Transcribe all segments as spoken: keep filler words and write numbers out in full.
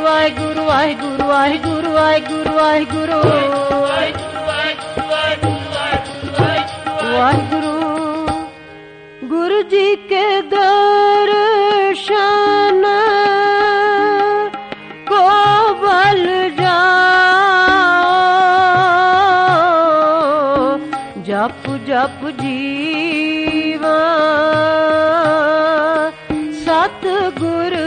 ਵਾਹਿਗੁਰੂ ਵਾਹਿਗੁਰੂ ਵਾਹਿਗੁਰੂ ਵਾਹਿਗੁਰੂ ਵਾਹਿਗੁਰੂ ਵਾਹਿਗੁਰੂ ਗੁਰੂ ਜੀ ਕੇ ਦਰਸ਼ਨ ਕੋ ਬਲ ਜਾਓ ਜਪ ਜਪ ਜੀਵਾ ਸਤ ਗੁਰੂ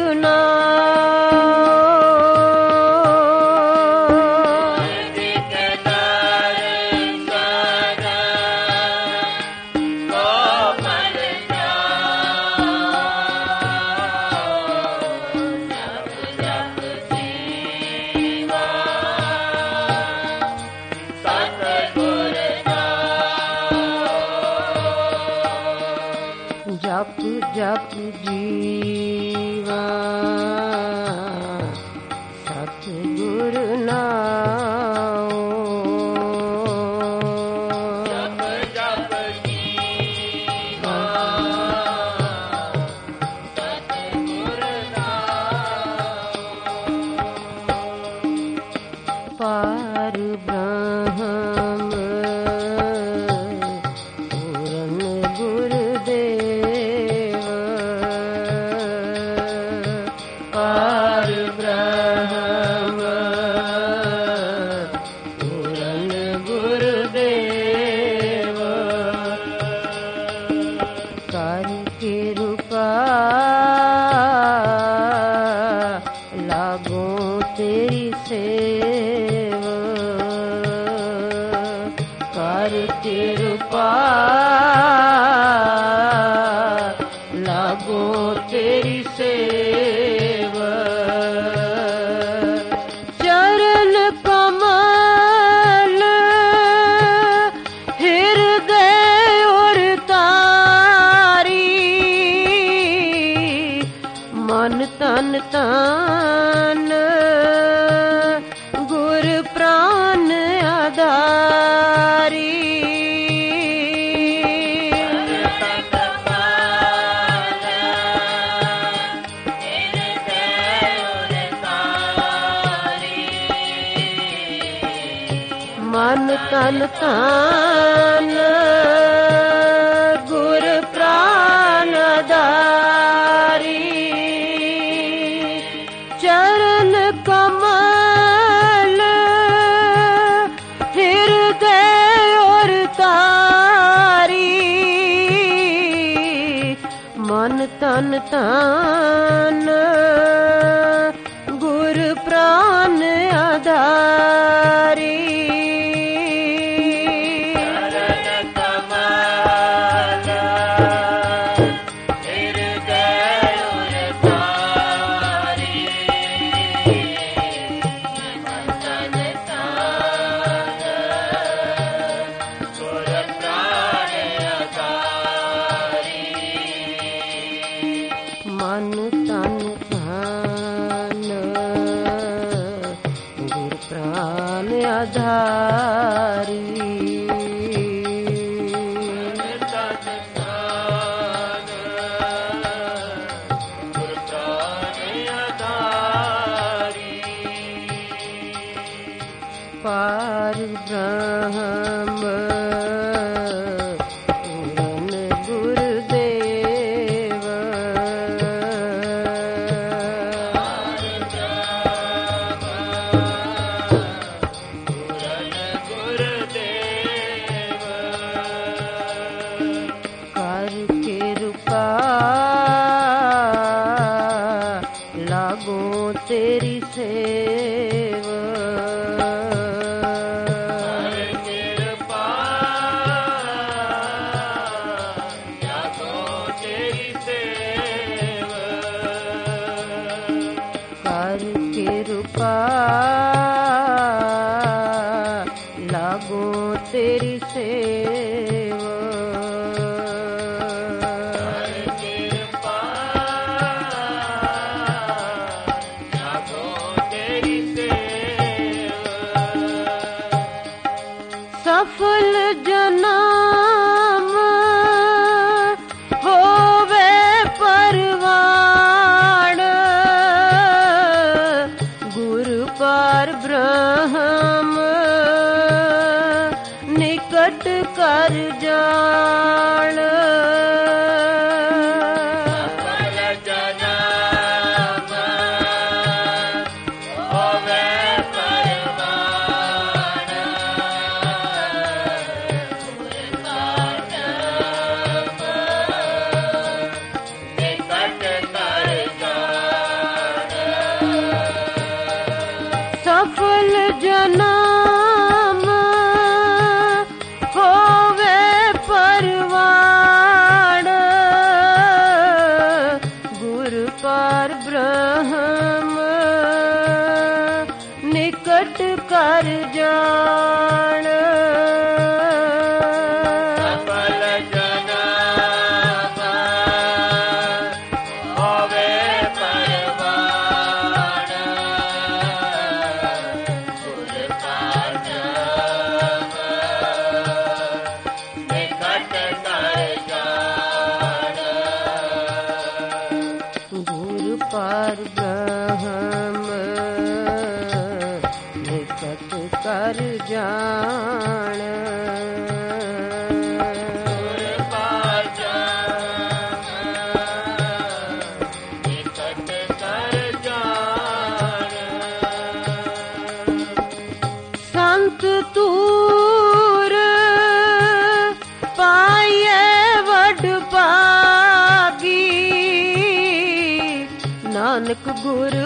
ਜਪ ਜਪ ਜੀਵਾ ਸਤ ਗੁਰ ਨਾਮ ਜਪ ਜਪ ਜੀਵਾ ਸਤ ਗੁਰ ਨਾਮ ਪਾਰ ਬ੍ਰਹਮ ਪੂਰਨ ਗੁਰਦੇਵ ਪਾਰ ਬ੍ਰਹਮ ਪੂਰਨ ਗੁਰਦੇਵ ਕਰ ਕਿਰਪਾ ਲਾਗੋ ਤੇਰੀ ਸੇਵਾ ਕਰ ਕਿਰਪਾ ਲਾਗੋ ਤੇਰੀ ਸੇਵਾ ਚਰਨ ਕਮਲ ਹਿਰਦੈ ਔਰ ਤਾਰੀ ਮਨ ਤਨ ਤਨ ਗੁਰ ਪ੍ਰਾਨ ਆਧਾਰੀ ਮਨ ਤਨ ਤਨ ਗੁਰ ਪ੍ਰਾਨ ਆਧਾਰੀ ਚਰਨ ਕਮਲ ਹਿਰਦੈ ਔਰ ਤਾਰੀ ਮਨ ਤਨ ਤਨ ਗੁਰ ਪ੍ਰਾਨ ਆਧਾਰੀ ਮਨ ਤਨ ਧਨ ਗੁਰ ਪ੍ਰਾਨ ਆਧਾਰੀ ਗੁਰ ਪ੍ਰਾਨ ਆਧਾਰੀ ਪਾਰ ਬ੍ਰਹਮ ਪੂਰਨ ਗੁਰਦੇਵ ਕਰ ਕਿਰਪਾ ਲਾਗੋ ਤੇਰੀ ਸੇਵਾ ਕਰ ਕਿਰਪਾ ਲਾਗੋ ਤੇਰੀ ਸੇਵਾ ਕਰ ਕਿਰਪਾ ਲਾਗੋ ਤੇਰੀ ਸੇਵਾ ਸਫਲ ਜਨਮ ਹੋਵੇ ਪਰਵਾਣ ਕਰ ਜਾਣ ਸਫਲ ਜਨਮ ਹੋਵੇ ਪਰਵਾਣ ਗੁਰ ਪਰ ਬ੍ਰਹਮ ਨਿਕਟ ਕਰ ਜਾਣ ਪਰ ਬ੍ਰਹਮ ਨਿਕਟ ਕਰ ਜਾਣ ਗੁਰ ਪਰ ਬ੍ਰਹਮ ਨਿਕਟ ਕਰ ਜਾਣ ਸੰਤ ਤੂਰ ਪਾਈਏ ਵਡ ਭਾਗੀ ਨਾਨਕ ਗੁਰ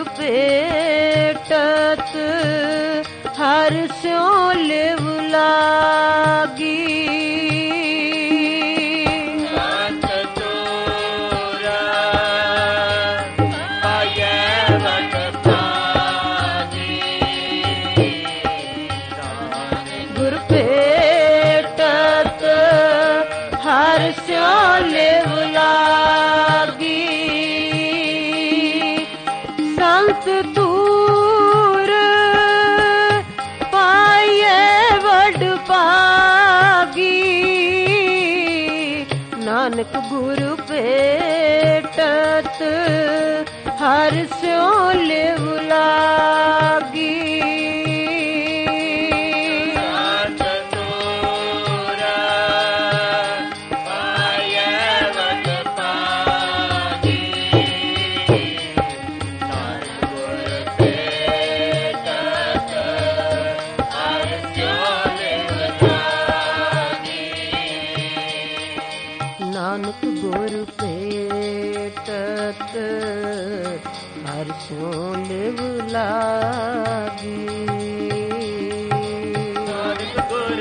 ਭੇਟਤ ਹਰ ਸਿਉ ਲਿਵ ਲਾਗੀ ਸੰਤ ਤੂਰ ਪਾਈਏ ਵਡ ਭਾਗੀ ਗੁਰ ਭੇਟਤ ਹਰ ਸਿਉ ਲਿਵ ਲਾਗੀ ਸੰਤ ਤੂਰ ਪਾਈਏ ਵਡ ਭਾਗੀ ਨਾਨਕ ਗੁਰ ਭੇਟਤ ਹਰ ਸਿਉ ਲਿਵ ਲਾਗੀ ਨਾਨਕ ਗੁਰ ਭੇਟਤ ਹਰ ਸਿਉ ਲਿਵ ਲਾਗੀ ਨਾਨਕ ਗੁਰ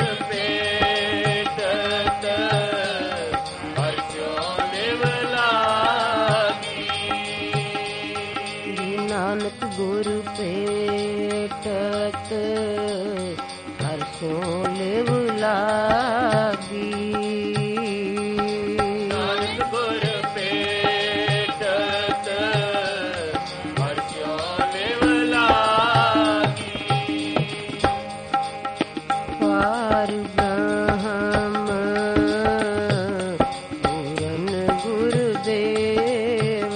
ਭੇਟਤ ਹਰ ਸਿਉ ਲਿਵ ਲਾਗੀ ਨਾਨਕ ਗੁਰ ਭੇਟਤ ਹਰ ਸਿਉ ਲਿਵ ਲਾਗੀ ਪਰ ਬ੍ਰਹਮ ਪੂਰਨ ਗੁਰਦੇਵ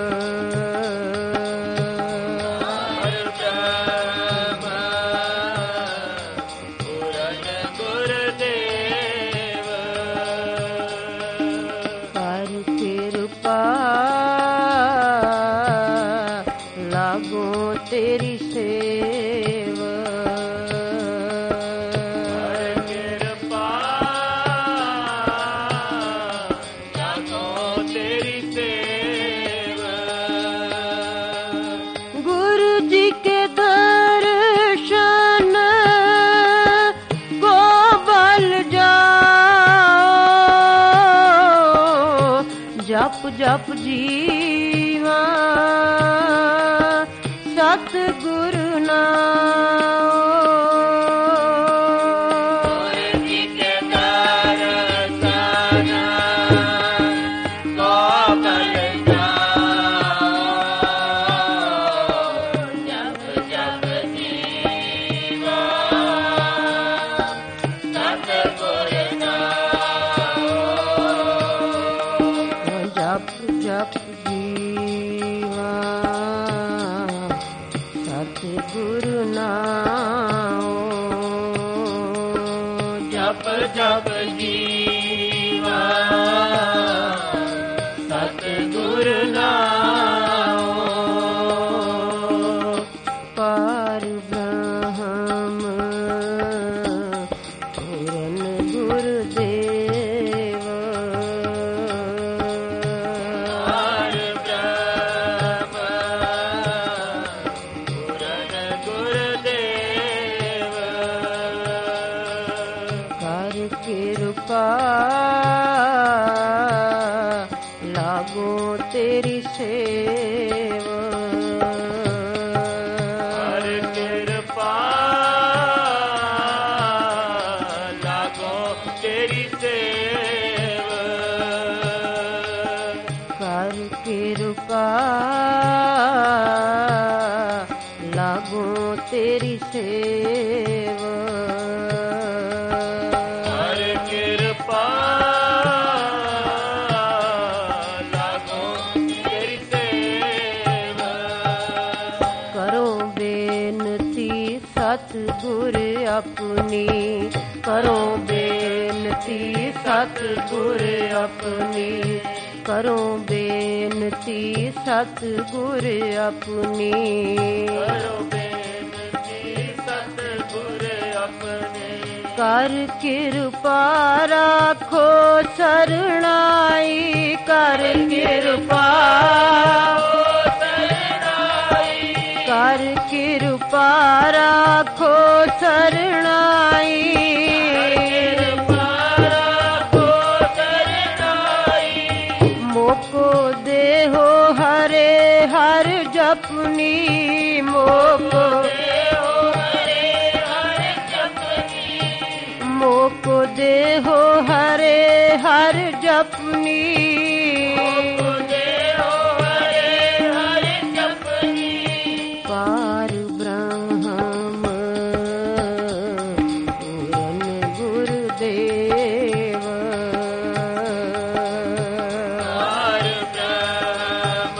ਪਰ ਬ੍ਰਹਮ ਪੂਰਨ ਗੁਰਦੇਵ ਕਰ ਕਿਰਪਾ ਲਾਗੋ ਤੇਰੀ ਸੇਵਾ ਜਪ ਜਪ ਜੀਵਾ ਸਤਿਗੁਰ ਨਾਮ ਜੀ ਕੇ ਦਰਸ਼ਨ ਗੋਬਲ ਜਾਓ ਜਪ ਜਪ ਜੀਵਾ ਸਤਿਗੁਰ ਨਾਮ ਜਪ ਜਪ ਜੀ ਜਪ ਜਪ ਜੀਵਾ ਸਤਿਗੁਰ ਨਾਮ ਪਾਰ ਬ੍ਰਹਮ ਪੂਰਨ ਗੁਰਦੇਵ ਪਾਰ ਬ੍ਰਹਮ ਪੂਰਨ ਗੁਰਦੇਵ ਕਰ ਕਿਰਪਾ ਲਾਗੋ ਤੇਰੀ ਸੇਵਾ ਹਰ ਕਿਰਪਾ ਲਾਗੋ ਤੇਰੀ ਸੇਵਾ ਕਰ ਕਿਰਪਾ ਲਾਗੋ ਤੇਰੀ ਸੇਵਾ ਹਰ ਕਿਰਪਾ ਲਾਗੋ ਤੇਰੀ ਸੇਵਾ ਕਰੋ ਬੇਨਤੀ ਸਤਿਗੁਰ ਆਪਣੀ ਕਰੋ ਬੇਨਤੀ ਸਤਿਗੁਰ ਆਪਣੀ ਕਰੋ ਬੇਨਤੀ ਸਤਿਗੁਰ ਆਪਣੀ ਕਰੋ ਬੇਨਤੀ ਸਤਿਗੁਰ ਆਪਣੇ ਕਰ ਕਿਰਪਾ ਰਾਖੋ ਸਰਣਾਈ ਕਰ ਕਿਰਪਾ ਕਰ ਕਿਰਪਾ ਰਾਖੋ ਸਰਣਾਈ ਮੋਕੋ ਦੇਹੋ ਹਰੇ ਹਰ ਜਪਨੀ ਮੋਕੋ ਮੋਕੋ ਦੇਹੋ ਹਰੇ ਹਰ ਜਪਨੀ ਪਾਰ ਬ੍ਰਹਮ ਪੂਰਨ ਗੁਰਦੇਵ ਹਰ ਬ੍ਰਹਮ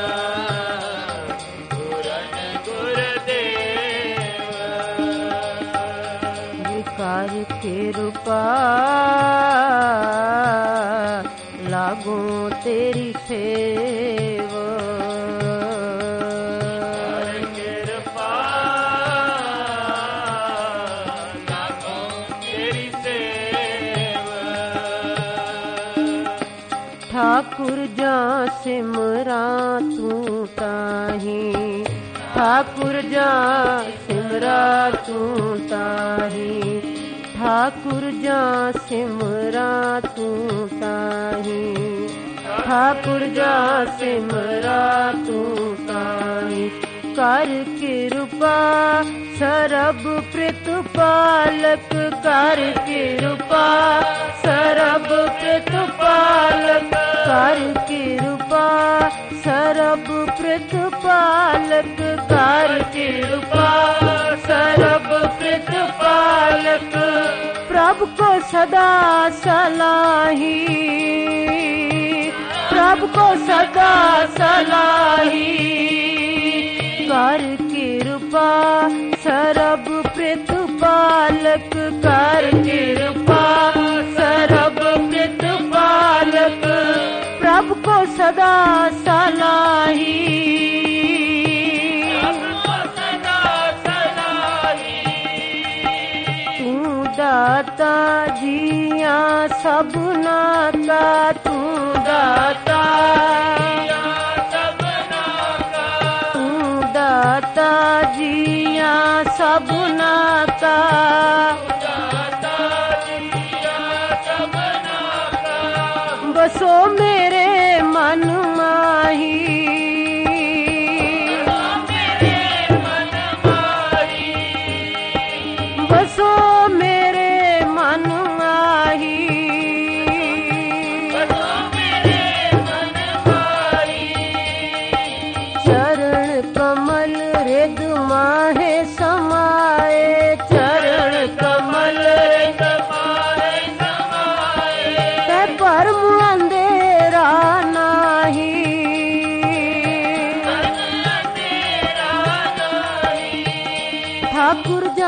ਪੂਰਨ ਗੁਰਦੇਵ ਵਿਕਾਰ ਕਿਰਪਾ ਲਾਗੋ ਤੇਰੀ ਸੇਵਾ ਹਰ ਕਿਰਪਾ ਲਾਗੋ ਤੇਰੀ ਸੇਵਾ ਠਾਕੁਰ ਜਾਂ ਸਿਮਰਾਂ ਤੂੰ ਤਾਹੀਂ ਠਾਕੁਰ ਜਾਂ ਸਿਮਰਾਂ ਤੂੰ ਤਾਹੀਂ ਠਾਕੁਰ ਜਾਂ ਸਿਮਰਾਂ ਤੂੰ ਤਾਹੀਂ ਠਾਕੁਰ ਜਾਂ ਸਿਮਰਾਂ ਤੂੰ ਤਾਹੀਂ ਕਰ ਕਿਰਪਾ ਸਰਬ ਪ੍ਰਿਤਪਾਲਕ ਕਰ ਕਿਰਪਾ ਸਰਬ ਪ੍ਰਿਤਪਾਲਕ ਕਰ ਕਿਰਪਾ ਸਰਬ ਪ੍ਰਿਤਪਾਲਕ ਕਰ ਕਿਰਪਾ ਸਰਬ ਪ੍ਰਿਤਪਾਲਕ ਪ੍ਰਭ ਕੋ ਸਦਾ ਸਲਾਹੀ ਪ੍ਰਭ ਕੋ ਸਦਾ ਸਲਾਹੀ ਕਰ ਕਿਰਪਾ ਸਰਬ ਪ੍ਰਿਤਪਾਲਕ ਕਰ ਕਿਰਪਾ ਸਰਬ ਪ੍ਰਿਤਪਾਲਕ ਪ੍ਰਭ ਕੋ ਸਦਾ ਸਲਾਹੀ ਤੂੰ ਦਾਤਾ ਜੀਆਂ ਸਭਨਾ ਕਾ ਤੂੰ ਦਾਤਾ ਤੂੰ ਦਾਤਾ ਜੀਆਂ ਸਭਨਾ ਕਾ ਬਸੋ ਮੇਰੇ ਮਨ ਮਾਹੀ ਬਸੋ ਮੇਰੇ ਮਨ ਮਾਹੀ ਚਰਨ ਕਮਲ ਰਿਦ ਮਾਹੇ ਸਮਾਏ ਚਰਨ ਕਮਲ ਰਿਦ ਮਾਹੇ ਸਮਾਏ ਤੇ ਪਰਮ ਅੰਧੇਰਾ ਨਾਹੀ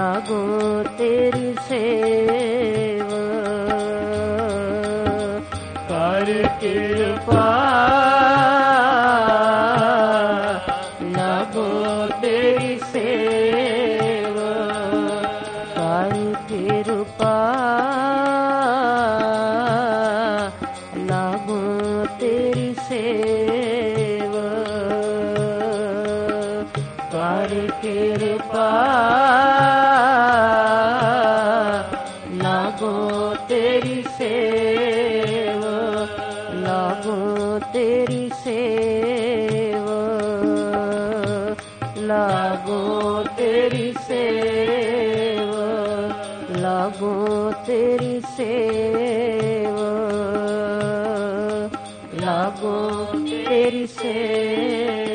लागो तेरी सेवा कर कृपा लागो तेरी सेवा कर कृपा लागो तेरी सेवा कर कृपा लागो तेरी सेवा लागो तेरी सेवा लागो तेरी सेवा लागो तेरी सेवा लागो तेरी सेवा